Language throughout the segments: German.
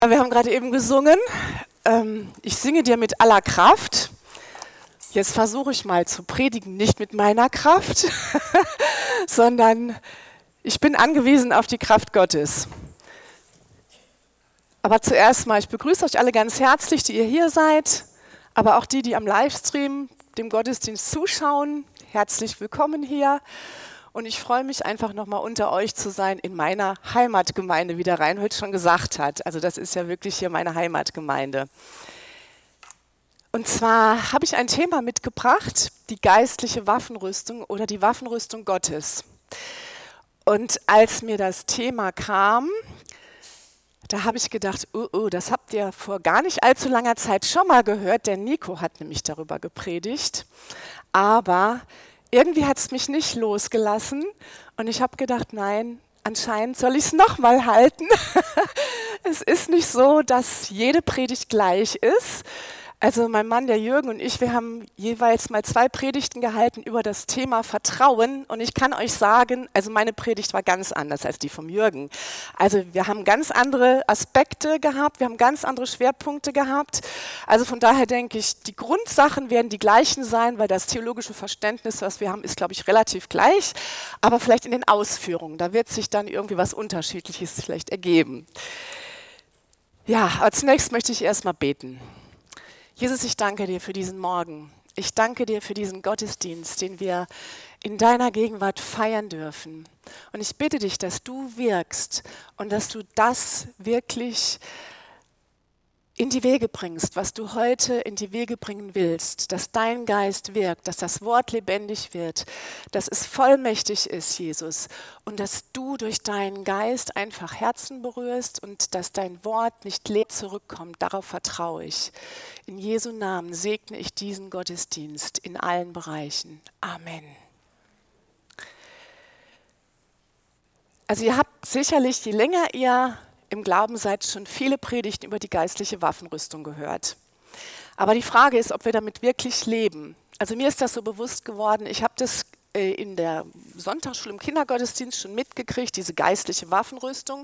Wir haben gerade eben gesungen, ich singe dir mit aller Kraft. Jetzt versuche ich mal zu predigen, nicht mit meiner Kraft, sondern ich bin angewiesen auf die Kraft Gottes. Aber zuerst mal, ich begrüße euch alle ganz herzlich, die ihr hier seid, aber auch die am Livestream dem Gottesdienst zuschauen. Herzlich willkommen hier. Und ich freue mich einfach nochmal unter euch zu sein in meiner Heimatgemeinde, wie der Reinhold schon gesagt hat. Also das ist ja wirklich hier meine Heimatgemeinde. Und zwar habe ich ein Thema mitgebracht, die geistliche Waffenrüstung oder die Waffenrüstung Gottes. Und als mir das Thema kam, da habe ich gedacht, das habt ihr vor gar nicht allzu langer Zeit schon mal gehört. Der Nico hat nämlich darüber gepredigt. Aber irgendwie hat es mich nicht losgelassen und ich habe gedacht, nein, anscheinend soll ich es nochmal halten. Es ist nicht so, dass jede Predigt gleich ist. Also mein Mann, der Jürgen und ich, wir haben jeweils mal 2 Predigten gehalten über das Thema Vertrauen und ich kann euch sagen, also meine Predigt war ganz anders als die vom Jürgen. Also wir haben ganz andere Aspekte gehabt, wir haben ganz andere Schwerpunkte gehabt. Also von daher denke ich, die Grundsachen werden die gleichen sein, weil das theologische Verständnis, was wir haben, ist, glaube ich, relativ gleich. Aber vielleicht in den Ausführungen, da wird sich dann irgendwie was Unterschiedliches vielleicht ergeben. Ja, aber zunächst möchte ich erstmal beten. Jesus, ich danke dir für diesen Morgen. Ich danke dir für diesen Gottesdienst, den wir in deiner Gegenwart feiern dürfen. Und ich bitte dich, dass du wirkst und dass du das wirklich in die Wege bringst, was du heute in die Wege bringen willst, dass dein Geist wirkt, dass das Wort lebendig wird, dass es vollmächtig ist, Jesus, und dass du durch deinen Geist einfach Herzen berührst und dass dein Wort nicht leer zurückkommt. Darauf vertraue ich. In Jesu Namen segne ich diesen Gottesdienst in allen Bereichen. Amen. Also ihr habt sicherlich, je länger ihr im Glauben seid, schon viele Predigten über die geistliche Waffenrüstung gehört. Aber die Frage ist, ob wir damit wirklich leben. Also mir ist das so bewusst geworden, ich habe das in der Sonntagsschule im Kindergottesdienst schon mitgekriegt, diese geistliche Waffenrüstung.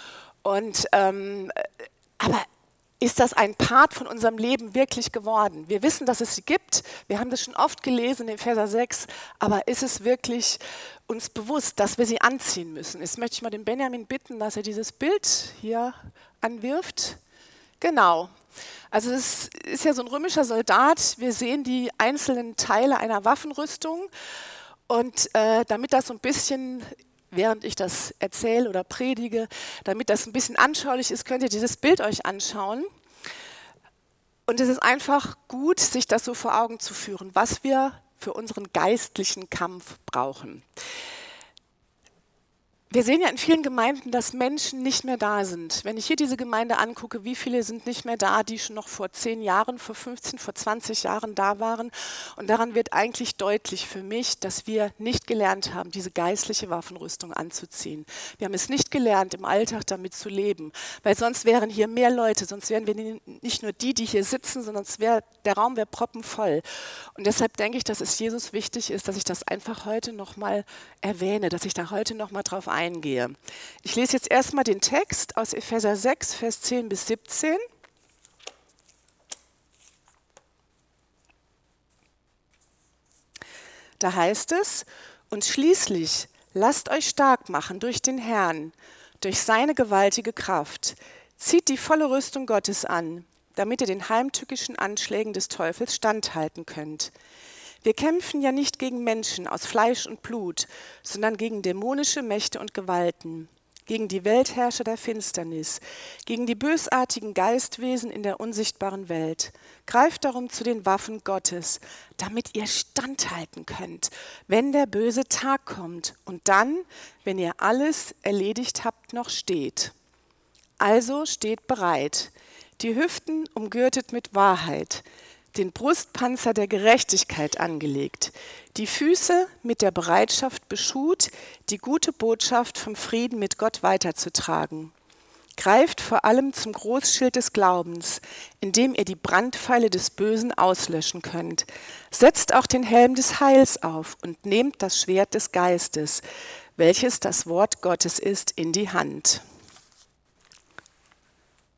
Aber ist das ein Part von unserem Leben wirklich geworden? Wir wissen, dass es sie gibt, wir haben das schon oft gelesen in Epheser 6, aber ist es wirklich uns bewusst, dass wir sie anziehen müssen? Jetzt möchte ich mal den Benjamin bitten, dass er dieses Bild hier anwirft. Genau. Also es ist ja so ein römischer Soldat, wir sehen die einzelnen Teile einer Waffenrüstung und damit das so ein bisschen, während ich das erzähle oder predige, damit das ein bisschen anschaulich ist, könnt ihr dieses Bild euch anschauen. Und es ist einfach gut, sich das so vor Augen zu führen, was wir für unseren geistlichen Kampf brauchen. Wir sehen ja in vielen Gemeinden, dass Menschen nicht mehr da sind. Wenn ich hier diese Gemeinde angucke, wie viele sind nicht mehr da, die schon noch vor 10 Jahren, vor 15, vor 20 Jahren da waren. Und daran wird eigentlich deutlich für mich, dass wir nicht gelernt haben, diese geistliche Waffenrüstung anzuziehen. Wir haben es nicht gelernt, im Alltag damit zu leben, weil sonst wären hier mehr Leute, sonst wären wir nicht nur die hier sitzen, sondern der Raum wäre proppenvoll. Und deshalb denke ich, dass es Jesus wichtig ist, dass ich das einfach heute nochmal erwähne, dass ich da heute nochmal drauf eingehe. Ich lese jetzt erstmal den Text aus Epheser 6, Vers 10 bis 17. Da heißt es, und schließlich lasst euch stark machen durch den Herrn, durch seine gewaltige Kraft. Zieht die volle Rüstung Gottes an, damit ihr den heimtückischen Anschlägen des Teufels standhalten könnt. Wir kämpfen ja nicht gegen Menschen aus Fleisch und Blut, sondern gegen dämonische Mächte und Gewalten, gegen die Weltherrscher der Finsternis, gegen die bösartigen Geistwesen in der unsichtbaren Welt. Greift darum zu den Waffen Gottes, damit ihr standhalten könnt, wenn der böse Tag kommt und dann, wenn ihr alles erledigt habt, noch steht. Also steht bereit, die Hüften umgürtet mit Wahrheit, den Brustpanzer der Gerechtigkeit angelegt, die Füße mit der Bereitschaft beschut, die gute Botschaft vom Frieden mit Gott weiterzutragen. Greift vor allem zum Großschild des Glaubens, indem ihr die Brandpfeile des Bösen auslöschen könnt. Setzt auch den Helm des Heils auf und nehmt das Schwert des Geistes, welches das Wort Gottes ist, in die Hand.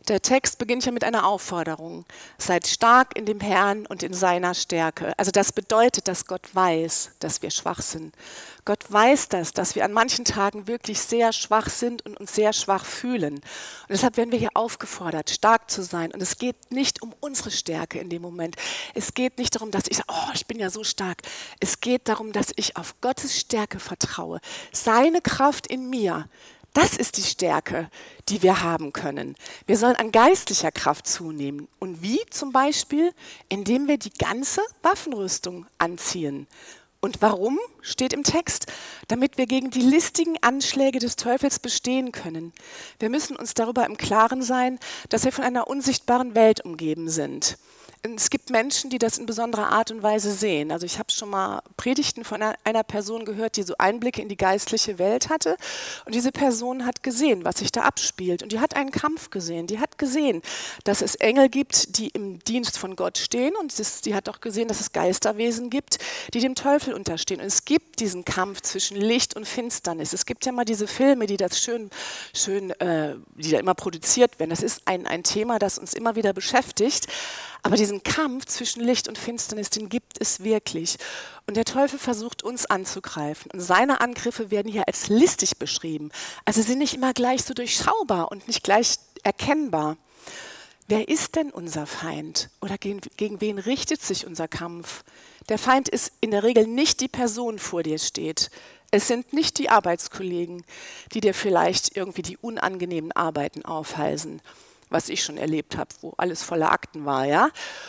Der Text beginnt ja mit einer Aufforderung. Seid stark in dem Herrn und in seiner Stärke. Also das bedeutet, dass Gott weiß, dass wir schwach sind. Gott weiß das, dass wir an manchen Tagen wirklich sehr schwach sind und uns sehr schwach fühlen. Und deshalb werden wir hier aufgefordert, stark zu sein. Und es geht nicht um unsere Stärke in dem Moment. Es geht nicht darum, dass ich sage, oh, ich bin ja so stark. Es geht darum, dass ich auf Gottes Stärke vertraue. Seine Kraft in mir. Das ist die Stärke, die wir haben können. Wir sollen an geistlicher Kraft zunehmen. Und wie zum Beispiel? Indem wir die ganze Waffenrüstung anziehen. Und warum? Steht im Text. Damit wir gegen die listigen Anschläge des Teufels bestehen können. Wir müssen uns darüber im Klaren sein, dass wir von einer unsichtbaren Welt umgeben sind. Es gibt Menschen, die das in besonderer Art und Weise sehen. Also ich habe schon mal Predigten von einer Person gehört, die so Einblicke in die geistliche Welt hatte. Und diese Person hat gesehen, was sich da abspielt. Und die hat einen Kampf gesehen. Die hat gesehen, dass es Engel gibt, die im Dienst von Gott stehen. Und die hat auch gesehen, dass es Geisterwesen gibt, die dem Teufel unterstehen. Und es gibt diesen Kampf zwischen Licht und Finsternis. Es gibt ja mal diese Filme, die das die da immer produziert werden. Das ist ein Thema, das uns immer wieder beschäftigt. Aber diesen Kampf zwischen Licht und Finsternis, den gibt es wirklich. Und der Teufel versucht, uns anzugreifen. Und seine Angriffe werden hier als listig beschrieben. Also sie sind nicht immer gleich so durchschaubar und nicht gleich erkennbar. Wer ist denn unser Feind? Oder gegen wen richtet sich unser Kampf? Der Feind ist in der Regel nicht die Person, vor dir steht. Es sind nicht die Arbeitskollegen, die dir vielleicht irgendwie die unangenehmen Arbeiten aufhalsen, was ich schon erlebt habe, wo alles voller Akten war, ja.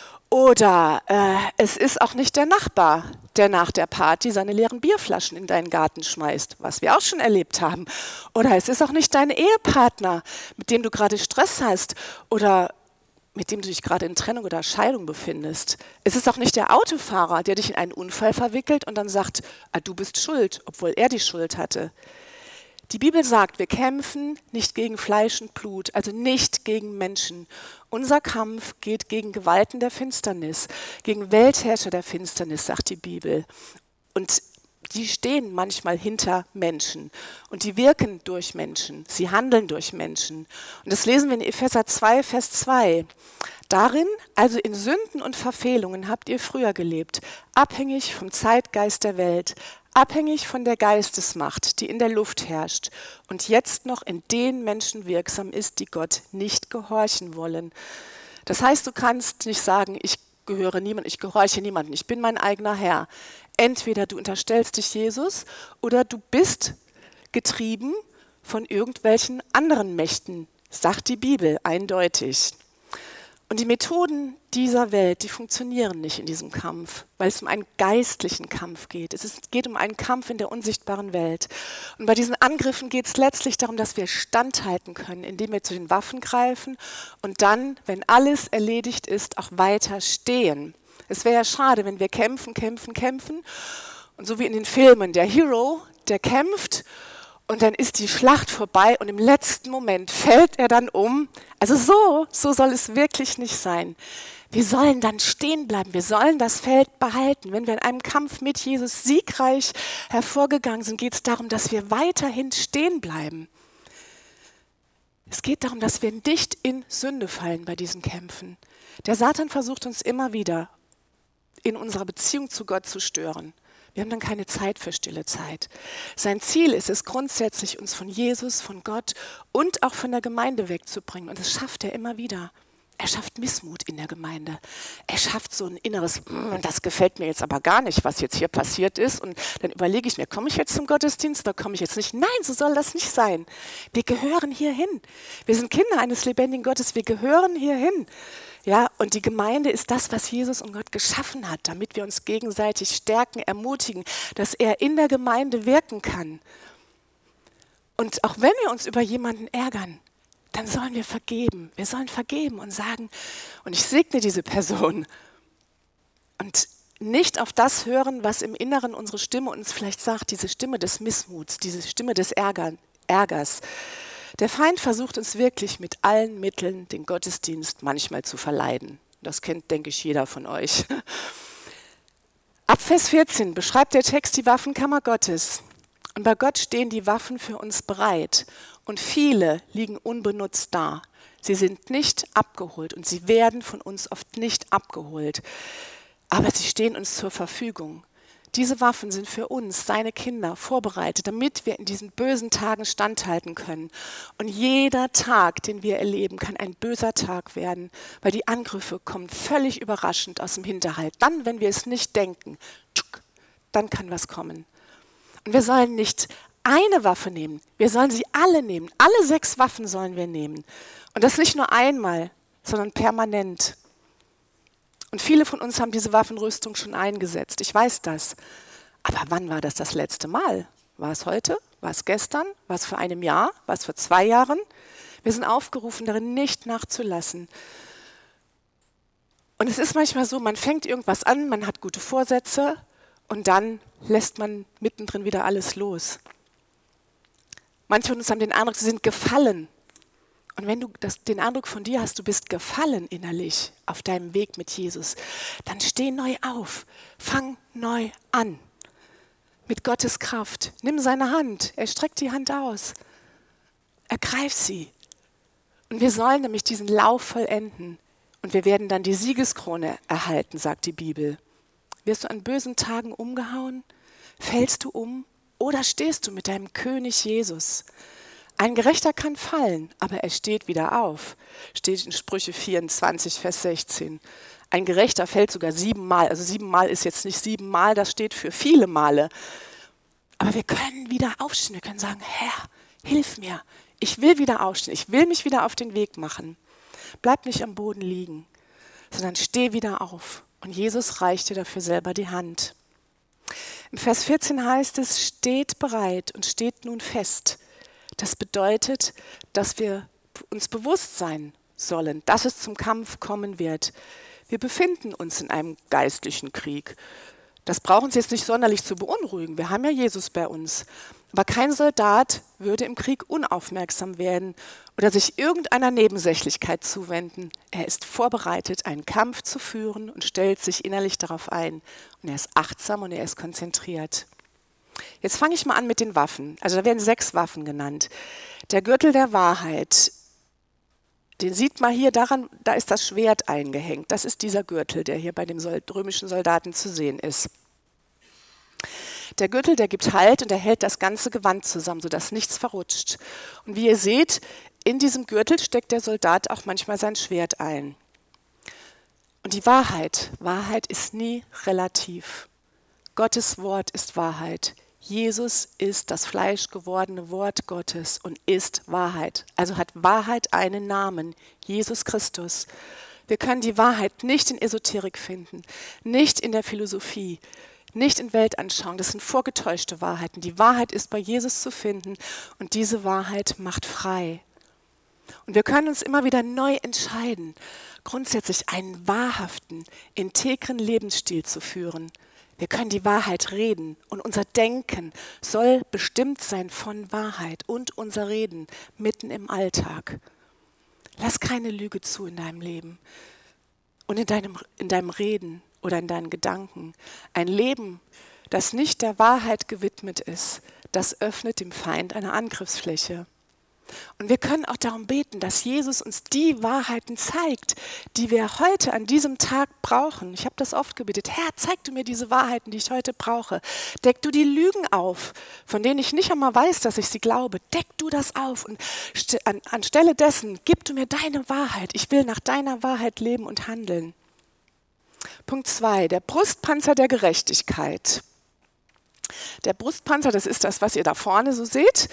Oder es ist auch nicht der Nachbar, der nach der Party seine leeren Bierflaschen in deinen Garten schmeißt, was wir auch schon erlebt haben. Oder es ist auch nicht dein Ehepartner, mit dem du gerade Stress hast oder mit dem du dich gerade in Trennung oder Scheidung befindest. Es ist auch nicht der Autofahrer, der dich in einen Unfall verwickelt und dann sagt, du bist schuld, obwohl er die Schuld hatte. Die Bibel sagt, wir kämpfen nicht gegen Fleisch und Blut, also nicht gegen Menschen. Unser Kampf geht gegen Gewalten der Finsternis, gegen Weltherrscher der Finsternis, sagt die Bibel. Und die stehen manchmal hinter Menschen und die wirken durch Menschen, sie handeln durch Menschen. Und das lesen wir in Epheser 2, Vers 2. Darin, also in Sünden und Verfehlungen, habt ihr früher gelebt, abhängig vom Zeitgeist der Welt, abhängig von der Geistesmacht, die in der Luft herrscht und jetzt noch in den Menschen wirksam ist, die Gott nicht gehorchen wollen. Das heißt, du kannst nicht sagen, ich gehöre niemandem, ich gehorche niemandem, ich bin mein eigener Herr. Entweder du unterstellst dich Jesus oder du bist getrieben von irgendwelchen anderen Mächten, sagt die Bibel eindeutig. Und die Methoden dieser Welt, die funktionieren nicht in diesem Kampf, weil es um einen geistlichen Kampf geht. Geht um einen Kampf in der unsichtbaren Welt. Und bei diesen Angriffen geht es letztlich darum, dass wir standhalten können, indem wir zu den Waffen greifen und dann, wenn alles erledigt ist, auch weiter stehen. Es wäre ja schade, wenn wir kämpfen und so wie in den Filmen, der Hero, der kämpft und dann ist die Schlacht vorbei und im letzten Moment fällt er dann um. Also so soll es wirklich nicht sein. Wir sollen dann stehen bleiben, wir sollen das Feld behalten. Wenn wir in einem Kampf mit Jesus siegreich hervorgegangen sind, geht es darum, dass wir weiterhin stehen bleiben. Es geht darum, dass wir nicht in Sünde fallen bei diesen Kämpfen. Der Satan versucht uns immer wieder in unserer Beziehung zu Gott zu stören. Wir haben dann keine Zeit für stille Zeit. Sein Ziel ist es grundsätzlich, uns von Jesus, von Gott und auch von der Gemeinde wegzubringen. Und das schafft er immer wieder. Er schafft Missmut in der Gemeinde. Er schafft so ein inneres, das gefällt mir jetzt aber gar nicht, was jetzt hier passiert ist. Und dann überlege ich mir, komme ich jetzt zum Gottesdienst oder komme ich jetzt nicht? Nein, so soll das nicht sein. Wir gehören hierhin. Wir sind Kinder eines lebendigen Gottes. Wir gehören hierhin. Ja, und die Gemeinde ist das, was Jesus und Gott geschaffen hat, damit wir uns gegenseitig stärken, ermutigen, dass er in der Gemeinde wirken kann. Und auch wenn wir uns über jemanden ärgern, dann sollen wir vergeben. Wir sollen vergeben und sagen, und ich segne diese Person. Und nicht auf das hören, was im Inneren unsere Stimme uns vielleicht sagt, diese Stimme des Missmuts, diese Stimme des Ärgers. Der Feind versucht uns wirklich mit allen Mitteln, den Gottesdienst manchmal zu verleiden. Das kennt, denke ich, jeder von euch. Ab Vers 14 beschreibt der Text die Waffenkammer Gottes. Und bei Gott stehen die Waffen für uns bereit. Und viele liegen unbenutzt da. Sie sind nicht abgeholt und sie werden von uns oft nicht abgeholt. Aber sie stehen uns zur Verfügung. Diese Waffen sind für uns, seine Kinder, vorbereitet, damit wir in diesen bösen Tagen standhalten können. Und jeder Tag, den wir erleben, kann ein böser Tag werden, weil die Angriffe kommen völlig überraschend aus dem Hinterhalt. Dann, wenn wir es nicht denken, dann kann was kommen. Und wir sollen nicht eine Waffe nehmen, wir sollen sie alle nehmen. Alle 6 Waffen sollen wir nehmen. Und das nicht nur einmal, sondern permanent. Und viele von uns haben diese Waffenrüstung schon eingesetzt. Ich weiß das. Aber wann war das letzte Mal? War es heute? War es gestern? War es vor einem Jahr? War es vor 2 Jahren? Wir sind aufgerufen, darin nicht nachzulassen. Und es ist manchmal so, man fängt irgendwas an, man hat gute Vorsätze und dann lässt man mittendrin wieder alles los. Manche von uns haben den Eindruck, sie sind gefallen. Und wenn du den Eindruck von dir hast, du bist gefallen innerlich auf deinem Weg mit Jesus, dann steh neu auf, fang neu an. Mit Gottes Kraft. Nimm seine Hand, er streckt die Hand aus. Ergreif sie. Und wir sollen nämlich diesen Lauf vollenden. Und wir werden dann die Siegeskrone erhalten, sagt die Bibel. Wirst du an bösen Tagen umgehauen? Fällst du um? Oder stehst du mit deinem König Jesus? Ein Gerechter kann fallen, aber er steht wieder auf. Steht in Sprüche 24, Vers 16. Ein Gerechter fällt sogar 7 Mal. Also 7 Mal ist jetzt nicht 7 Mal, das steht für viele Male. Aber wir können wieder aufstehen. Wir können sagen, Herr, hilf mir. Ich will wieder aufstehen. Ich will mich wieder auf den Weg machen. Bleib nicht am Boden liegen, sondern steh wieder auf. Und Jesus reicht dir dafür selber die Hand. Im Vers 14 heißt es, steht bereit und steht nun fest. Das bedeutet, dass wir uns bewusst sein sollen, dass es zum Kampf kommen wird. Wir befinden uns in einem geistlichen Krieg. Das braucht uns jetzt nicht sonderlich zu beunruhigen. Wir haben ja Jesus bei uns. Aber kein Soldat würde im Krieg unaufmerksam werden oder sich irgendeiner Nebensächlichkeit zuwenden. Er ist vorbereitet, einen Kampf zu führen und stellt sich innerlich darauf ein. Und er ist achtsam und er ist konzentriert. Jetzt fange ich mal an mit den Waffen. Also da werden 6 Waffen genannt. Der Gürtel der Wahrheit, den sieht man hier daran, da ist das Schwert eingehängt. Das ist dieser Gürtel, der hier bei dem römischen Soldaten zu sehen ist. Der Gürtel, der gibt Halt und er hält das ganze Gewand zusammen, sodass nichts verrutscht. Und wie ihr seht, in diesem Gürtel steckt der Soldat auch manchmal sein Schwert ein. Und die Wahrheit ist nie relativ. Gottes Wort ist Wahrheit. Jesus ist das fleischgewordene Wort Gottes und ist Wahrheit. Also hat Wahrheit einen Namen, Jesus Christus. Wir können die Wahrheit nicht in Esoterik finden, nicht in der Philosophie, nicht in Weltanschauung. Das sind vorgetäuschte Wahrheiten. Die Wahrheit ist bei Jesus zu finden und diese Wahrheit macht frei. Und wir können uns immer wieder neu entscheiden, grundsätzlich einen wahrhaften, integren Lebensstil zu führen. Wir können die Wahrheit reden und unser Denken soll bestimmt sein von Wahrheit und unser Reden mitten im Alltag. Lass keine Lüge zu in deinem Leben und in deinem Reden oder in deinen Gedanken. Ein Leben, das nicht der Wahrheit gewidmet ist, das öffnet dem Feind eine Angriffsfläche. Und wir können auch darum beten, dass Jesus uns die Wahrheiten zeigt, die wir heute an diesem Tag brauchen. Ich habe das oft gebetet. Herr, zeig du mir diese Wahrheiten, die ich heute brauche. Deck du die Lügen auf, von denen ich nicht einmal weiß, dass ich sie glaube. Deck du das auf und anstelle dessen gib du mir deine Wahrheit. Ich will nach deiner Wahrheit leben und handeln. Punkt 2, der Brustpanzer der Gerechtigkeit. Der Brustpanzer, das ist das, was ihr da vorne so seht.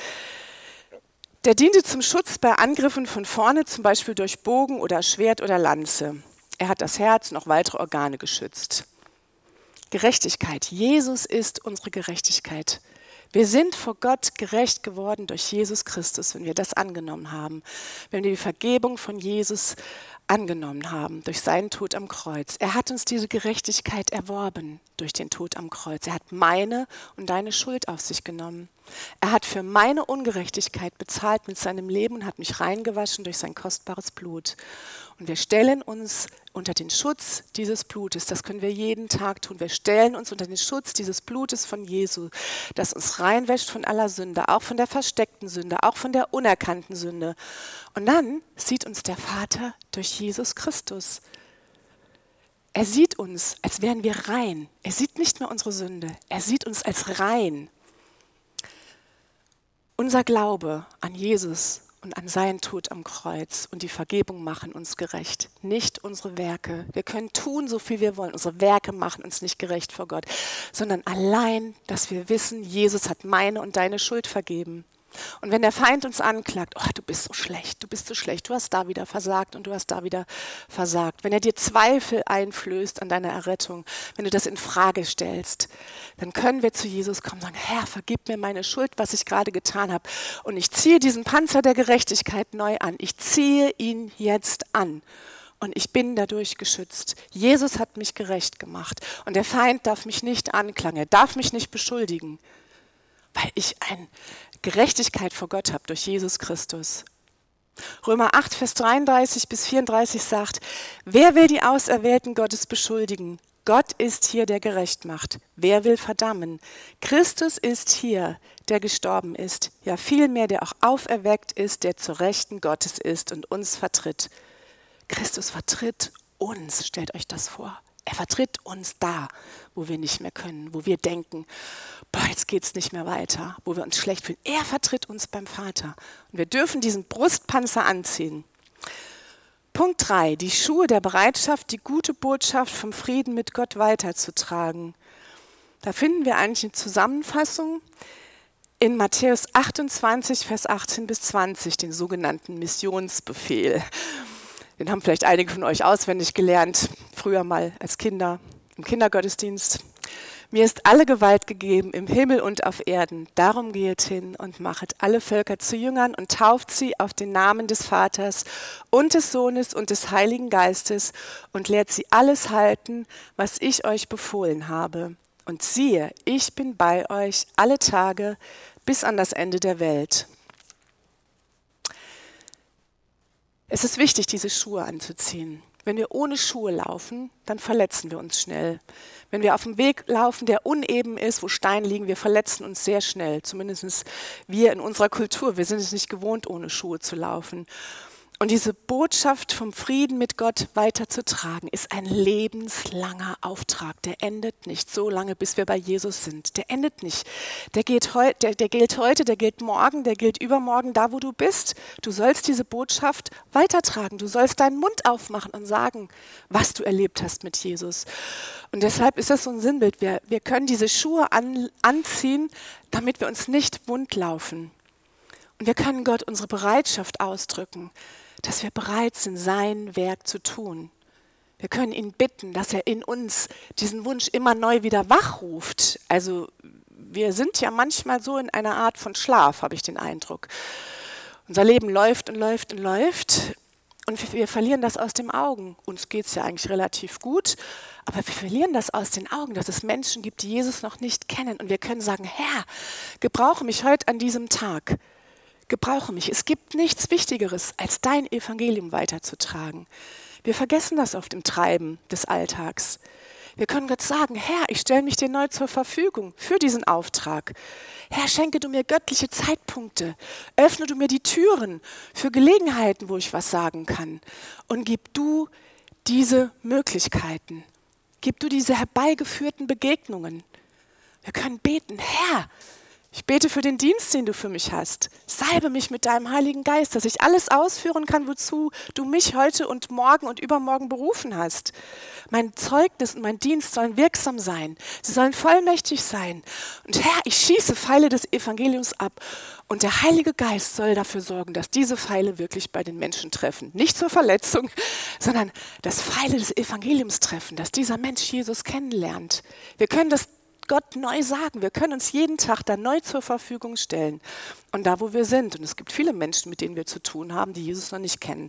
Der diente zum Schutz bei Angriffen von vorne, zum Beispiel durch Bogen oder Schwert oder Lanze. Er hat das Herz und auch weitere Organe geschützt. Gerechtigkeit. Jesus ist unsere Gerechtigkeit. Wir sind vor Gott gerecht geworden durch Jesus Christus, wenn wir das angenommen haben. Wenn wir die Vergebung von Jesus angenommen haben durch seinen Tod am Kreuz. Er hat uns diese Gerechtigkeit erworben durch den Tod am Kreuz. Er hat meine und deine Schuld auf sich genommen. Er hat für meine Ungerechtigkeit bezahlt mit seinem Leben und hat mich reingewaschen durch sein kostbares Blut. Und wir stellen uns unter den Schutz dieses Blutes. Das können wir jeden Tag tun. Wir stellen uns unter den Schutz dieses Blutes von Jesu, das uns reinwäscht von aller Sünde, auch von der versteckten Sünde, auch von der unerkannten Sünde. Und dann sieht uns der Vater durch Jesus Christus. Er sieht uns, als wären wir rein. Er sieht nicht mehr unsere Sünde. Er sieht uns als rein. Unser Glaube an Jesus und an seinen Tod am Kreuz und die Vergebung machen uns gerecht, nicht unsere Werke. Wir können tun, so viel wir wollen. Unsere Werke machen uns nicht gerecht vor Gott, sondern allein, dass wir wissen, Jesus hat meine und deine Schuld vergeben. Und wenn der Feind uns anklagt, oh, du bist so schlecht, du hast da wieder versagt und du hast da wieder versagt. Wenn er dir Zweifel einflößt an deiner Errettung, wenn du das in Frage stellst, dann können wir zu Jesus kommen und sagen, Herr, vergib mir meine Schuld, was ich gerade getan habe. Und ich ziehe diesen Panzer der Gerechtigkeit neu an. Ich ziehe ihn jetzt an. Und ich bin dadurch geschützt. Jesus hat mich gerecht gemacht. Und der Feind darf mich nicht anklagen, er darf mich nicht beschuldigen, weil ich eine Gerechtigkeit vor Gott habe durch Jesus Christus. Römer 8, Vers 33 bis 34 sagt, wer will die Auserwählten Gottes beschuldigen? Gott ist hier, der gerecht macht. Wer will verdammen? Christus ist hier, der gestorben ist. Ja, vielmehr, der auch auferweckt ist, der zur Rechten Gottes ist und uns vertritt. Christus vertritt uns, stellt euch das vor. Er vertritt uns da, wo wir nicht mehr können, wo wir denken, boah, jetzt geht's nicht mehr weiter, wo wir uns schlecht fühlen. Er vertritt uns beim Vater. Und wir dürfen diesen Brustpanzer anziehen. Punkt 3, die Schuhe der Bereitschaft, die gute Botschaft vom Frieden mit Gott weiterzutragen. Da finden wir eigentlich eine Zusammenfassung in Matthäus 28, Vers 18 bis 20, den sogenannten Missionsbefehl. Den haben vielleicht einige von euch auswendig gelernt, früher mal als Kinder im Kindergottesdienst. Mir ist alle Gewalt gegeben im Himmel und auf Erden. Darum gehet hin und machet alle Völker zu Jüngern und tauft sie auf den Namen des Vaters und des Sohnes und des Heiligen Geistes und lehrt sie alles halten, was ich euch befohlen habe. Und siehe, ich bin bei euch alle Tage bis an das Ende der Welt. Es ist wichtig, diese Schuhe anzuziehen. Wenn wir ohne Schuhe laufen, dann verletzen wir uns schnell. Wenn wir auf dem Weg laufen, der uneben ist, wo Steine liegen, wir verletzen uns sehr schnell. Zumindest wir in unserer Kultur. Wir sind es nicht gewohnt, ohne Schuhe zu laufen. Und diese Botschaft vom Frieden mit Gott weiterzutragen, ist ein lebenslanger Auftrag. Der endet nicht so lange, bis wir bei Jesus sind. Der endet nicht. Der gilt heute, der gilt morgen, der gilt übermorgen, da wo du bist. Du sollst diese Botschaft weitertragen. Du sollst deinen Mund aufmachen und sagen, was du erlebt hast mit Jesus. Und deshalb ist das so ein Sinnbild. Wir können diese Schuhe anziehen, damit wir uns nicht wund laufen. Und wir können Gott unsere Bereitschaft ausdrücken, dass wir bereit sind, sein Werk zu tun. Wir können ihn bitten, dass er in uns diesen Wunsch immer neu wieder wachruft. Also wir sind ja manchmal so in einer Art von Schlaf, habe ich den Eindruck. Unser Leben läuft und läuft und läuft und wir verlieren das aus den Augen. Uns geht es ja eigentlich relativ gut, aber wir verlieren das aus den Augen, dass es Menschen gibt, die Jesus noch nicht kennen. Und wir können sagen, Herr, gebrauche mich heute an diesem Tag. Gebrauche mich. Es gibt nichts Wichtigeres, als dein Evangelium weiterzutragen. Wir vergessen das oft im Treiben des Alltags. Wir können Gott sagen, Herr, ich stelle mich dir neu zur Verfügung für diesen Auftrag. Herr, schenke du mir göttliche Zeitpunkte. Öffne du mir die Türen für Gelegenheiten, wo ich was sagen kann. Und gib du diese Möglichkeiten. Gib du diese herbeigeführten Begegnungen. Wir können beten, Herr, ich bete für den Dienst, den du für mich hast. Salbe mich mit deinem Heiligen Geist, dass ich alles ausführen kann, wozu du mich heute und morgen und übermorgen berufen hast. Mein Zeugnis und mein Dienst sollen wirksam sein. Sie sollen vollmächtig sein. Und Herr, ich schieße Pfeile des Evangeliums ab. Und der Heilige Geist soll dafür sorgen, dass diese Pfeile wirklich bei den Menschen treffen. Nicht zur Verletzung, sondern dass Pfeile des Evangeliums treffen, dass dieser Mensch Jesus kennenlernt. Wir können das Gott neu sagen. Wir können uns jeden Tag da neu zur Verfügung stellen. Und da, wo wir sind. Und es gibt viele Menschen, mit denen wir zu tun haben, die Jesus noch nicht kennen.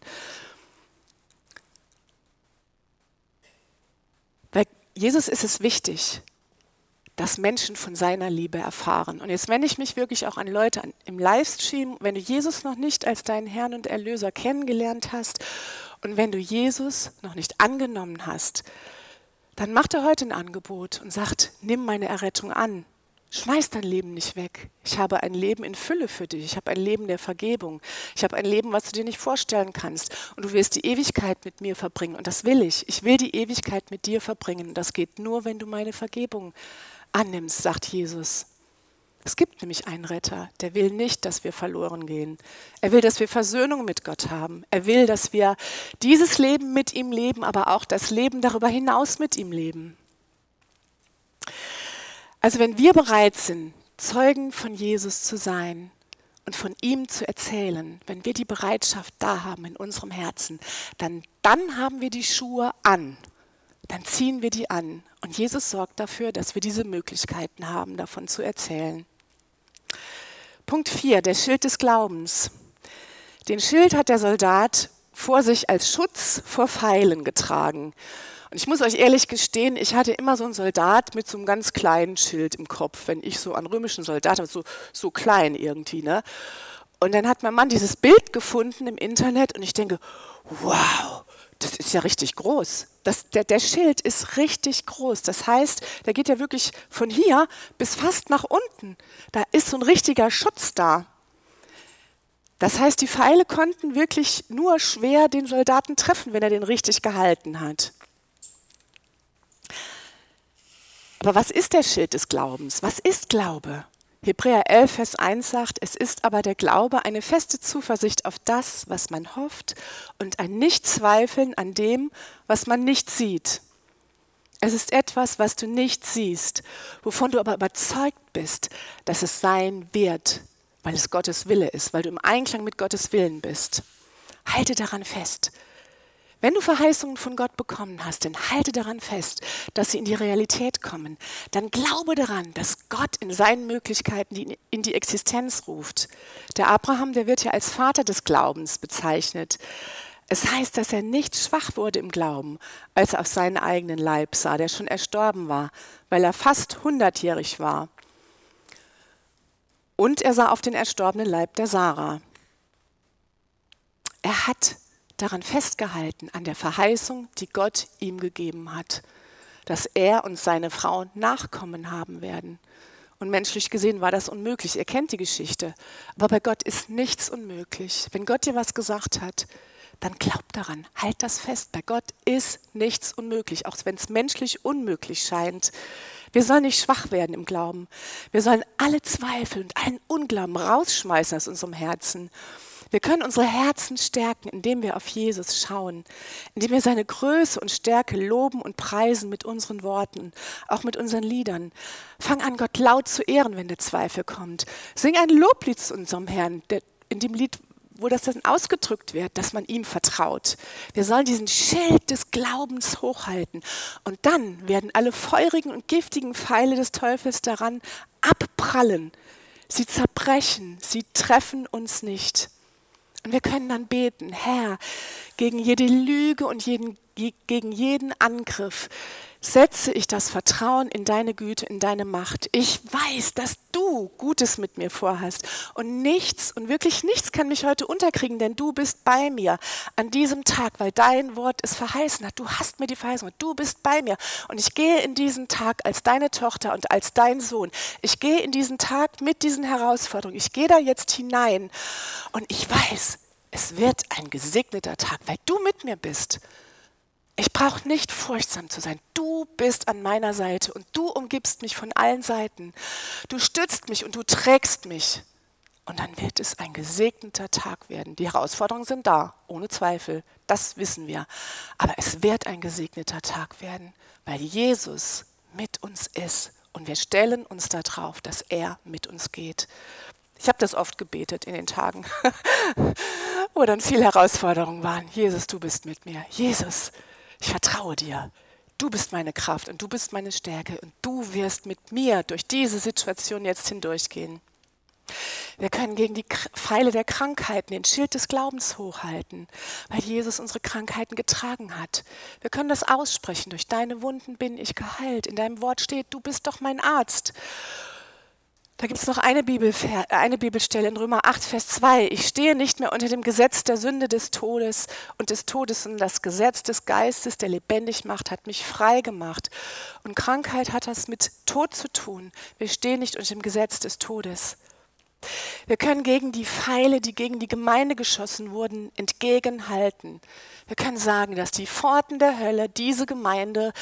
Bei Jesus ist es wichtig, dass Menschen von seiner Liebe erfahren. Und jetzt wende ich mich wirklich auch an Leute im Livestream, wenn du Jesus noch nicht als deinen Herrn und Erlöser kennengelernt hast und wenn du Jesus noch nicht angenommen hast, dann macht er heute ein Angebot und sagt, nimm meine Errettung an. Schmeiß dein Leben nicht weg. Ich habe ein Leben in Fülle für dich. Ich habe ein Leben der Vergebung. Ich habe ein Leben, was du dir nicht vorstellen kannst. Und du wirst die Ewigkeit mit mir verbringen. Und das will ich. Ich will die Ewigkeit mit dir verbringen. Und das geht nur, wenn du meine Vergebung annimmst, sagt Jesus. Es gibt nämlich einen Retter, der will nicht, dass wir verloren gehen. Er will, dass wir Versöhnung mit Gott haben. Er will, dass wir dieses Leben mit ihm leben, aber auch das Leben darüber hinaus mit ihm leben. Also wenn wir bereit sind, Zeugen von Jesus zu sein und von ihm zu erzählen, wenn wir die Bereitschaft da haben in unserem Herzen, dann haben wir die Schuhe an, dann ziehen wir die an. Und Jesus sorgt dafür, dass wir diese Möglichkeiten haben, davon zu erzählen. Punkt 4, der Schild des Glaubens. Den Schild hat der Soldat vor sich als Schutz vor Pfeilen getragen. Und ich muss euch ehrlich gestehen, ich hatte immer so einen Soldat mit so einem ganz kleinen Schild im Kopf, wenn ich so an römischen Soldaten, so klein irgendwie, ne? Und dann hat mein Mann dieses Bild gefunden im Internet und ich denke, wow, das ist ja richtig groß. Der Schild ist richtig groß. Das heißt, der geht ja wirklich von hier bis fast nach unten. Da ist so ein richtiger Schutz da. Das heißt, die Pfeile konnten wirklich nur schwer den Soldaten treffen, wenn er den richtig gehalten hat. Aber was ist der Schild des Glaubens? Was ist Glaube? Hebräer 11, Vers 1 sagt, es ist aber der Glaube eine feste Zuversicht auf das, was man hofft und ein Nichtzweifeln an dem, was man nicht sieht. Es ist etwas, was du nicht siehst, wovon du aber überzeugt bist, dass es sein wird, weil es Gottes Wille ist, weil du im Einklang mit Gottes Willen bist. Halte daran fest. Wenn du Verheißungen von Gott bekommen hast, dann halte daran fest, dass sie in die Realität kommen. Dann glaube daran, dass Gott in seinen Möglichkeiten in die Existenz ruft. Der Abraham, der wird ja als Vater des Glaubens bezeichnet. Es heißt, dass er nicht schwach wurde im Glauben, als er auf seinen eigenen Leib sah, der schon erstorben war, weil er fast 100-jährig war. Und er sah auf den erstorbenen Leib der Sarah. Er hat daran festgehalten, an der Verheißung, die Gott ihm gegeben hat, dass er und seine Frau Nachkommen haben werden. Und menschlich gesehen war das unmöglich. Ihr kennt die Geschichte. Aber bei Gott ist nichts unmöglich. Wenn Gott dir was gesagt hat, dann glaub daran, halt das fest. Bei Gott ist nichts unmöglich, auch wenn es menschlich unmöglich scheint. Wir sollen nicht schwach werden im Glauben. Wir sollen alle Zweifel und allen Unglauben rausschmeißen aus unserem Herzen. Wir können unsere Herzen stärken, indem wir auf Jesus schauen, indem wir seine Größe und Stärke loben und preisen mit unseren Worten, auch mit unseren Liedern. Fang an, Gott laut zu ehren, wenn der Zweifel kommt. Sing ein Loblied zu unserem Herrn, in dem Lied, wo das dann ausgedrückt wird, dass man ihm vertraut. Wir sollen diesen Schild des Glaubens hochhalten und dann werden alle feurigen und giftigen Pfeile des Teufels daran abprallen. Sie zerbrechen, sie treffen uns nicht. Und wir können dann beten, Herr, gegen jede Lüge und gegen jeden Angriff setze ich das Vertrauen in deine Güte, in deine Macht. Ich weiß, dass du Gutes mit mir vorhast und nichts und wirklich nichts kann mich heute unterkriegen, denn du bist bei mir an diesem Tag, weil dein Wort es verheißen hat. Du hast mir die Verheißung, du bist bei mir und ich gehe in diesen Tag als deine Tochter und als dein Sohn. Ich gehe in diesen Tag mit diesen Herausforderungen. Ich gehe da jetzt hinein und ich weiß, es wird ein gesegneter Tag, weil du mit mir bist. Ich brauche nicht furchtsam zu sein. Du bist an meiner Seite und du umgibst mich von allen Seiten. Du stützt mich und du trägst mich. Und dann wird es ein gesegneter Tag werden. Die Herausforderungen sind da, ohne Zweifel. Das wissen wir. Aber es wird ein gesegneter Tag werden, weil Jesus mit uns ist. Und wir stellen uns darauf, dass er mit uns geht. Ich habe das oft gebetet in den Tagen, wo dann viele Herausforderungen waren. Jesus, du bist mit mir. Jesus, ich vertraue dir. Du bist meine Kraft und du bist meine Stärke und du wirst mit mir durch diese Situation jetzt hindurchgehen. Wir können gegen die Pfeile der Krankheiten den Schild des Glaubens hochhalten, weil Jesus unsere Krankheiten getragen hat. Wir können das aussprechen, durch deine Wunden bin ich geheilt. In deinem Wort steht, du bist doch mein Arzt. Da gibt es noch eine Bibelstelle in Römer 8, Vers 2. Ich stehe nicht mehr unter dem Gesetz der Sünde des Todes, sondern das Gesetz des Geistes, der lebendig macht, hat mich frei gemacht. Und Krankheit hat das mit Tod zu tun. Wir stehen nicht unter dem Gesetz des Todes. Wir können gegen die Pfeile, die gegen die Gemeinde geschossen wurden, entgegenhalten. Wir können sagen, dass die Pforten der Hölle diese Gemeinde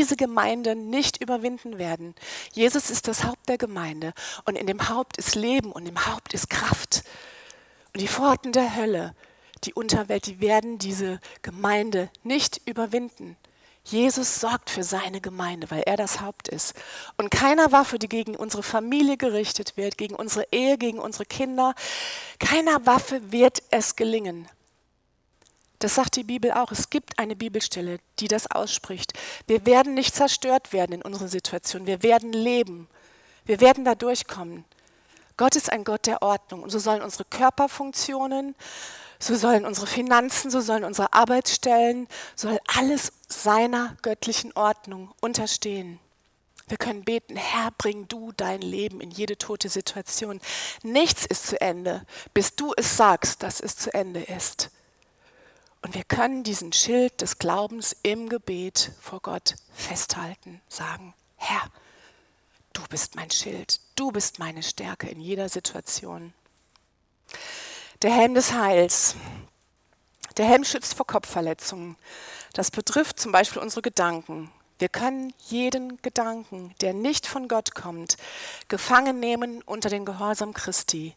nicht überwinden werden. Jesus ist das Haupt der Gemeinde und in dem Haupt ist Leben und im Haupt ist Kraft. Und die Pforten der Hölle, die Unterwelt, die werden diese Gemeinde nicht überwinden. Jesus sorgt für seine Gemeinde, weil er das Haupt ist. Und keiner Waffe, die gegen unsere Familie gerichtet wird, gegen unsere Ehe, gegen unsere Kinder, keiner Waffe wird es gelingen. Das sagt die Bibel auch. Es gibt eine Bibelstelle, die das ausspricht. Wir werden nicht zerstört werden in unserer Situation. Wir werden leben. Wir werden da durchkommen. Gott ist ein Gott der Ordnung. Und so sollen unsere Körperfunktionen, so sollen unsere Finanzen, so sollen unsere Arbeitsstellen, soll alles seiner göttlichen Ordnung unterstehen. Wir können beten, Herr, bring du dein Leben in jede tote Situation. Nichts ist zu Ende, bis du es sagst, dass es zu Ende ist. Und wir können diesen Schild des Glaubens im Gebet vor Gott festhalten, sagen, Herr, du bist mein Schild, du bist meine Stärke in jeder Situation. Der Helm des Heils. Der Helm schützt vor Kopfverletzungen. Das betrifft zum Beispiel unsere Gedanken. Wir können jeden Gedanken, der nicht von Gott kommt, gefangen nehmen unter den Gehorsam Christi.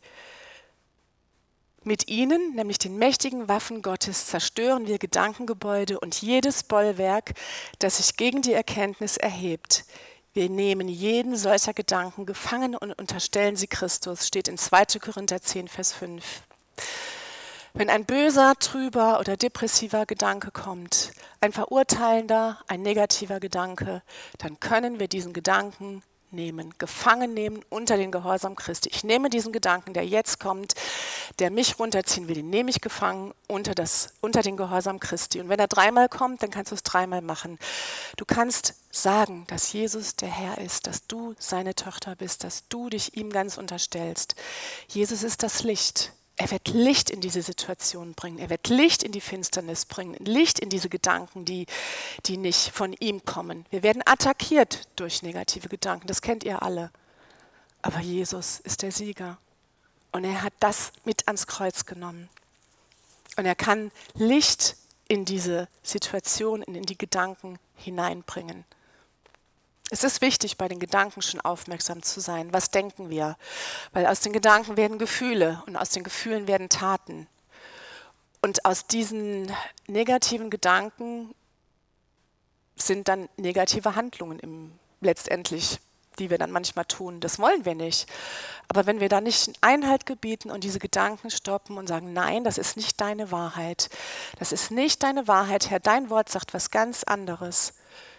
Mit ihnen, nämlich den mächtigen Waffen Gottes, zerstören wir Gedankengebäude und jedes Bollwerk, das sich gegen die Erkenntnis erhebt. Wir nehmen jeden solcher Gedanken gefangen und unterstellen sie Christus, steht in 2. Korinther 10, Vers 5. Wenn ein böser, trüber oder depressiver Gedanke kommt, ein verurteilender, ein negativer Gedanke, dann können wir diesen Gedanken nehmen, gefangen nehmen unter den Gehorsam Christi. Ich nehme diesen Gedanken, der jetzt kommt, der mich runterziehen will, den nehme ich gefangen unter den Gehorsam Christi. Und wenn er 3-mal kommt, dann kannst du es 3-mal machen. Du kannst sagen, dass Jesus der Herr ist, dass du seine Tochter bist, dass du dich ihm ganz unterstellst. Jesus ist das Licht. Er wird Licht in diese Situation bringen. Er wird Licht in die Finsternis bringen. Licht in diese Gedanken, die nicht von ihm kommen. Wir werden attackiert durch negative Gedanken. Das kennt ihr alle. Aber Jesus ist der Sieger. Und er hat das mit ans Kreuz genommen. Und er kann Licht in diese Situation, in die Gedanken hineinbringen. Es ist wichtig, bei den Gedanken schon aufmerksam zu sein. Was denken wir? Weil aus den Gedanken werden Gefühle und aus den Gefühlen werden Taten. Und aus diesen negativen Gedanken sind dann negative Handlungen letztendlich, die wir dann manchmal tun. Das wollen wir nicht. Aber wenn wir da nicht Einhalt gebieten und diese Gedanken stoppen und sagen, nein, das ist nicht deine Wahrheit. Das ist nicht deine Wahrheit, Herr, dein Wort sagt was ganz anderes.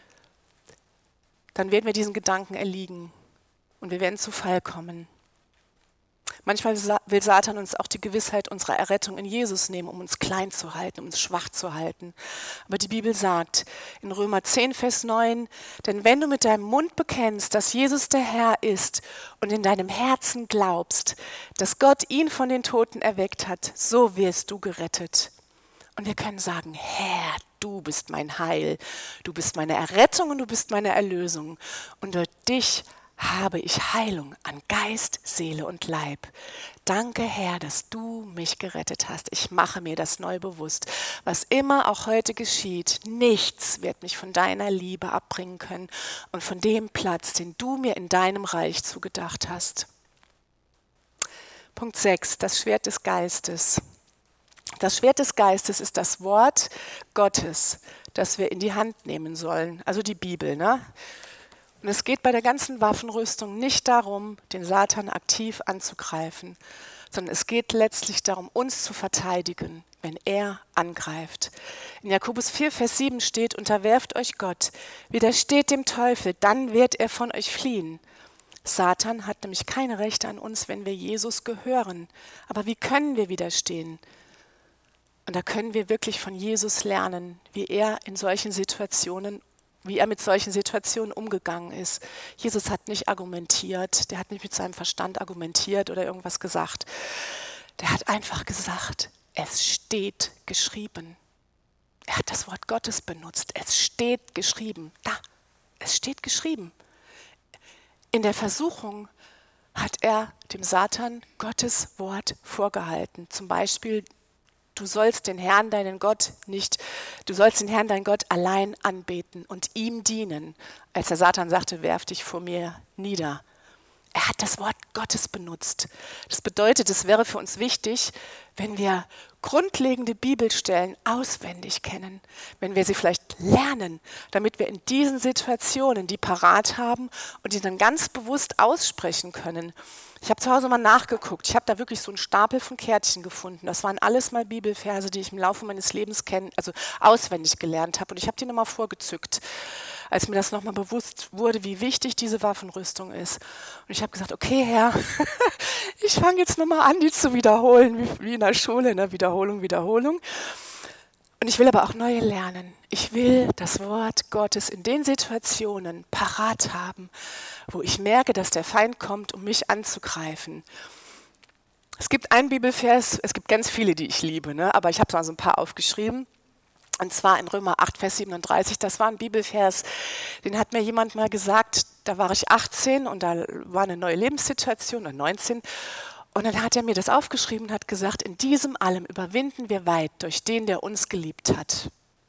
Dann werden wir diesen Gedanken erliegen und wir werden zu Fall kommen. Manchmal will Satan uns auch die Gewissheit unserer Errettung in Jesus nehmen, um uns klein zu halten, um uns schwach zu halten. Aber die Bibel sagt in Römer 10, Vers 9, denn wenn du mit deinem Mund bekennst, dass Jesus der Herr ist und in deinem Herzen glaubst, dass Gott ihn von den Toten erweckt hat, so wirst du gerettet. Und wir können sagen, Herr, du bist mein Heil, du bist meine Errettung und du bist meine Erlösung. Und durch dich habe ich Heilung an Geist, Seele und Leib. Danke, Herr, dass du mich gerettet hast. Ich mache mir das neu bewusst. Was immer auch heute geschieht, nichts wird mich von deiner Liebe abbringen können und von dem Platz, den du mir in deinem Reich zugedacht hast. Punkt 6, das Schwert des Geistes. Das Schwert des Geistes ist das Wort Gottes, das wir in die Hand nehmen sollen, also die Bibel. Ne? Und es geht bei der ganzen Waffenrüstung nicht darum, den Satan aktiv anzugreifen, sondern es geht letztlich darum, uns zu verteidigen, wenn er angreift. In Jakobus 4, Vers 7 steht, unterwerft euch Gott, widersteht dem Teufel, dann wird er von euch fliehen. Satan hat nämlich keine Rechte an uns, wenn wir Jesus gehören. Aber wie können wir widerstehen? Und da können wir wirklich von Jesus lernen, wie er mit solchen Situationen umgegangen ist. Jesus hat nicht argumentiert, der hat nicht mit seinem Verstand argumentiert oder irgendwas gesagt. Der hat einfach gesagt, es steht geschrieben. Er hat das Wort Gottes benutzt. Es steht geschrieben. Da, es steht geschrieben. In der Versuchung hat er dem Satan Gottes Wort vorgehalten. Zum Beispiel, du sollst den Herrn deinen Gott allein anbeten und ihm dienen. Als der Satan sagte, werf dich vor mir nieder. Er hat das Wort Gottes benutzt. Das bedeutet, es wäre für uns wichtig, wenn wir grundlegende Bibelstellen auswendig kennen, wenn wir sie vielleicht lernen, damit wir in diesen Situationen die parat haben und die dann ganz bewusst aussprechen können. Ich habe zu Hause mal nachgeguckt. Ich habe da wirklich so einen Stapel von Kärtchen gefunden. Das waren alles mal Bibelverse, die ich im Laufe meines Lebens auswendig gelernt habe. Und ich habe die nochmal vorgezückt, als mir das nochmal bewusst wurde, wie wichtig diese Waffenrüstung ist. Und ich habe gesagt, okay, Herr, ich fange jetzt nochmal an, die zu wiederholen, wie in der Schule, ne? Wiederholung, Wiederholung. Und ich will aber auch neue lernen. Ich will das Wort Gottes in den Situationen parat haben, wo ich merke, dass der Feind kommt, um mich anzugreifen. Es gibt einen Bibelvers, es gibt ganz viele, die ich liebe, ne? Aber ich habe mal so ein paar aufgeschrieben. Und zwar in Römer 8, Vers 37, das war ein Bibelvers, den hat mir jemand mal gesagt, da war ich 18 und da war eine neue Lebenssituation, oder 19. Und dann hat er mir das aufgeschrieben und hat gesagt, in diesem allem überwinden wir weit durch den, der uns geliebt hat.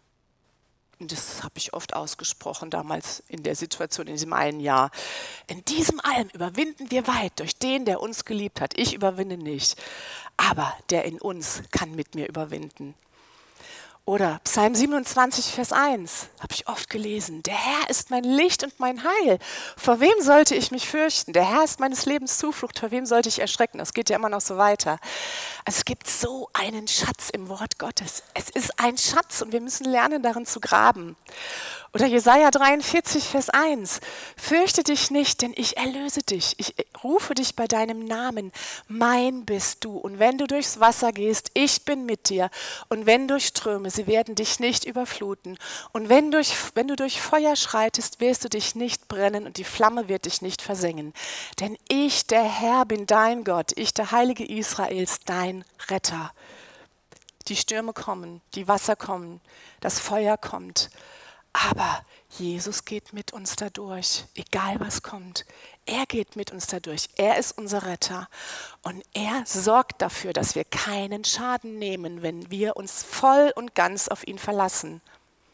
Und das habe ich oft ausgesprochen damals in der Situation, in diesem einen Jahr. In diesem allem überwinden wir weit durch den, der uns geliebt hat. Ich überwinde nicht, aber der in uns kann mit mir überwinden. Oder Psalm 27, Vers 1, habe ich oft gelesen. Der Herr ist mein Licht und mein Heil. Vor wem sollte ich mich fürchten? Der Herr ist meines Lebens Zuflucht. Vor wem sollte ich erschrecken? Das geht ja immer noch so weiter. Also es gibt so einen Schatz im Wort Gottes. Es ist ein Schatz und wir müssen lernen, darin zu graben. Oder Jesaja 43, Vers 1. Fürchte dich nicht, denn ich erlöse dich. Ich rufe dich bei deinem Namen. Mein bist du. Und wenn du durchs Wasser gehst, ich bin mit dir. Und wenn durch Ströme, sie werden dich nicht überfluten. Und wenn du durch Feuer schreitest, wirst du dich nicht brennen und die Flamme wird dich nicht versengen. Denn ich, der Herr, bin dein Gott. Ich, der Heilige Israels, dein Retter. Die Stürme kommen, die Wasser kommen, das Feuer kommt. Aber Jesus geht mit uns dadurch, egal was kommt. Er geht mit uns dadurch. Er ist unser Retter. Und er sorgt dafür, dass wir keinen Schaden nehmen, wenn wir uns voll und ganz auf ihn verlassen.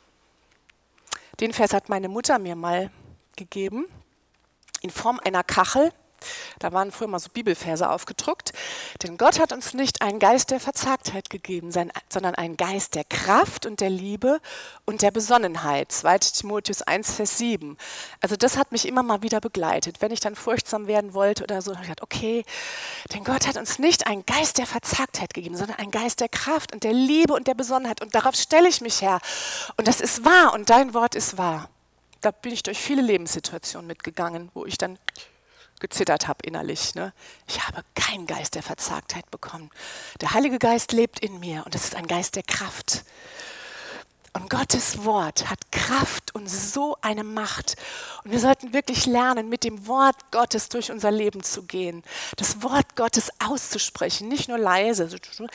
Den Vers hat meine Mutter mir mal gegeben, in Form einer Kachel. Da waren früher mal so Bibelverse aufgedruckt. Denn Gott hat uns nicht einen Geist der Verzagtheit gegeben, sondern einen Geist der Kraft und der Liebe und der Besonnenheit. 2. Timotheus 1, Vers 7. Also das hat mich immer mal wieder begleitet. Wenn ich dann furchtsam werden wollte oder so, habe ich gedacht, okay, denn Gott hat uns nicht einen Geist der Verzagtheit gegeben, sondern einen Geist der Kraft und der Liebe und der Besonnenheit. Und darauf stelle ich mich, Herr. Und das ist wahr und dein Wort ist wahr. Da bin ich durch viele Lebenssituationen mitgegangen, wo ich dann gezittert habe innerlich. Ne? Ich habe keinen Geist der Verzagtheit bekommen. Der Heilige Geist lebt in mir und es ist ein Geist der Kraft. Und Gottes Wort hat Kraft und so eine Macht. Und wir sollten wirklich lernen, mit dem Wort Gottes durch unser Leben zu gehen. Das Wort Gottes auszusprechen, nicht nur leise,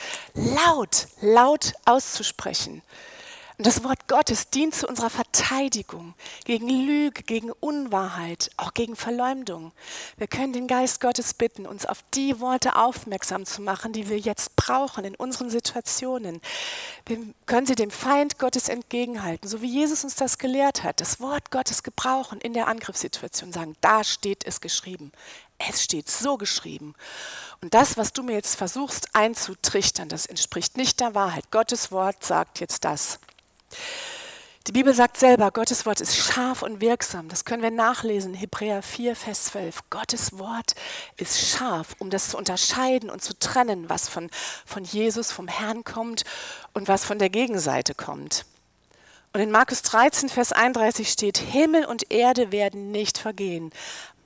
laut auszusprechen. Und das Wort Gottes dient zu unserer Verteidigung gegen Lüge, gegen Unwahrheit, auch gegen Verleumdung. Wir können den Geist Gottes bitten, uns auf die Worte aufmerksam zu machen, die wir jetzt brauchen in unseren Situationen. Wir können sie dem Feind Gottes entgegenhalten, so wie Jesus uns das gelehrt hat. Das Wort Gottes gebrauchen in der Angriffssituation, sagen, da steht es geschrieben. Es steht so geschrieben. Und das, was du mir jetzt versuchst einzutrichtern, das entspricht nicht der Wahrheit. Gottes Wort sagt jetzt das. Die Bibel sagt selber, Gottes Wort ist scharf und wirksam. Das können wir nachlesen, Hebräer 4, Vers 12. Gottes Wort ist scharf, um das zu unterscheiden und zu trennen, was von Jesus, vom Herrn kommt und was von der Gegenseite kommt. Und in Markus 13, Vers 31 steht, Himmel und Erde werden nicht vergehen.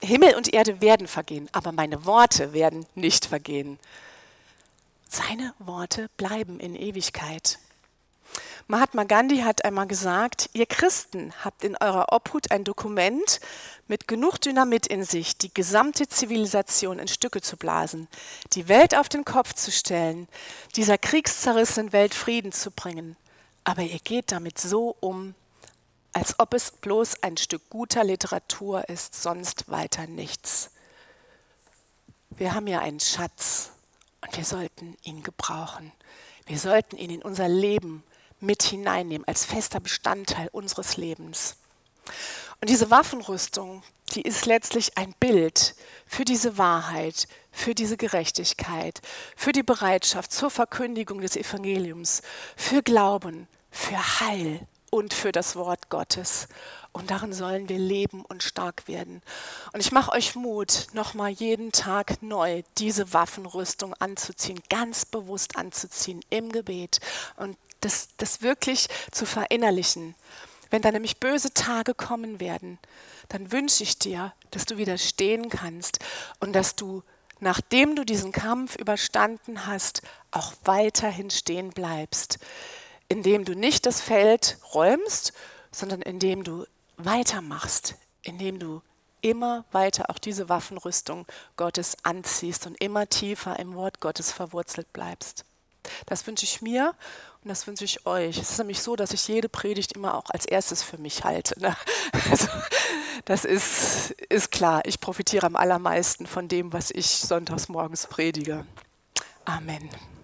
Himmel und Erde werden vergehen, aber meine Worte werden nicht vergehen. Seine Worte bleiben in Ewigkeit. Mahatma Gandhi hat einmal gesagt, ihr Christen habt in eurer Obhut ein Dokument mit genug Dynamit in sich, die gesamte Zivilisation in Stücke zu blasen, die Welt auf den Kopf zu stellen, dieser kriegszerrissenen Welt Frieden zu bringen. Aber ihr geht damit so um, als ob es bloß ein Stück guter Literatur ist, sonst weiter nichts. Wir haben ja einen Schatz und wir sollten ihn gebrauchen. Wir sollten ihn in unser Leben mit hineinnehmen, als fester Bestandteil unseres Lebens. Und diese Waffenrüstung, die ist letztlich ein Bild für diese Wahrheit, für diese Gerechtigkeit, für die Bereitschaft zur Verkündigung des Evangeliums, für Glauben, für Heil und für das Wort Gottes. Und darin sollen wir leben und stark werden. Und ich mache euch Mut, nochmal jeden Tag neu diese Waffenrüstung anzuziehen, ganz bewusst anzuziehen im Gebet und das wirklich zu verinnerlichen. Wenn da nämlich böse Tage kommen werden, dann wünsche ich dir, dass du widerstehen kannst und dass du, nachdem du diesen Kampf überstanden hast, auch weiterhin stehen bleibst, indem du nicht das Feld räumst, sondern indem du weitermachst, indem du immer weiter auch diese Waffenrüstung Gottes anziehst und immer tiefer im Wort Gottes verwurzelt bleibst. Das wünsche ich mir und das wünsche ich euch. Es ist nämlich so, dass ich jede Predigt immer auch als erstes für mich halte. Ne? Also, das ist klar. Ich profitiere am allermeisten von dem, was ich sonntags morgens predige. Amen.